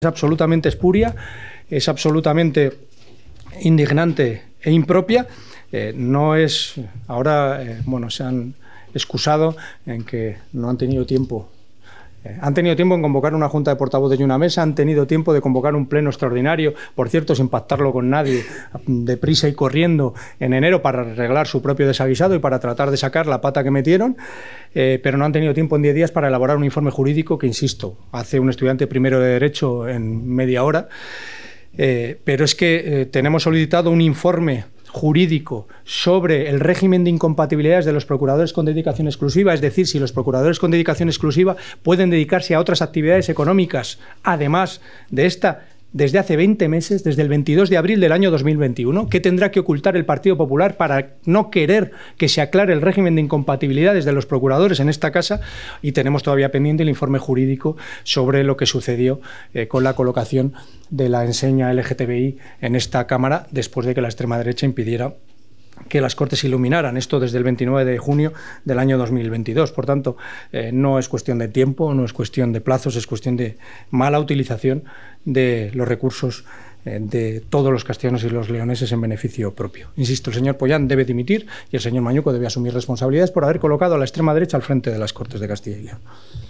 Es absolutamente espuria, es absolutamente indignante e impropia. No es ahora, se han excusado en que no han tenido tiempo. Han tenido tiempo en convocar una junta de portavoces y una mesa, han tenido tiempo de convocar un pleno extraordinario, por cierto, sin pactarlo con nadie, deprisa y corriendo en enero para arreglar su propio desaguisado y para tratar de sacar la pata que metieron, pero no han tenido tiempo en 10 días para elaborar un informe jurídico que, insisto, hace un estudiante primero de Derecho en media hora, pero es que tenemos solicitado un informe jurídico sobre el régimen de incompatibilidades de los procuradores con dedicación exclusiva, es decir, si los procuradores con dedicación exclusiva pueden dedicarse a otras actividades económicas, además de esta, desde hace 20 meses, desde el 22 de abril del año 2021, ¿qué tendrá que ocultar el Partido Popular para no querer que se aclare el régimen de incompatibilidades de los procuradores en esta casa? Y tenemos todavía pendiente el informe jurídico sobre lo que sucedió con la colocación de la enseña LGTBI en esta Cámara después de que la extrema derecha impidiera que las Cortes iluminaran esto desde el 29 de junio del año 2022. Por tanto, no es cuestión de tiempo, no es cuestión de plazos, es cuestión de mala utilización de los recursos de todos los castellanos y los leoneses en beneficio propio. Insisto, el señor Pollán debe dimitir y el señor Mañuco debe asumir responsabilidades por haber colocado a la extrema derecha al frente de las Cortes de Castilla y León.